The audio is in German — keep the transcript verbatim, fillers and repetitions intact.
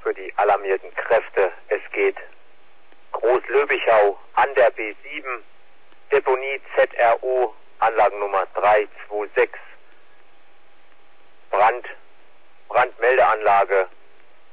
für die alarmierten Kräfte. Es geht Großlöbichau an der B sieben, Deponie Z R O, Anlagennummer drei zwei sechs, Brand, Brandmeldeanlage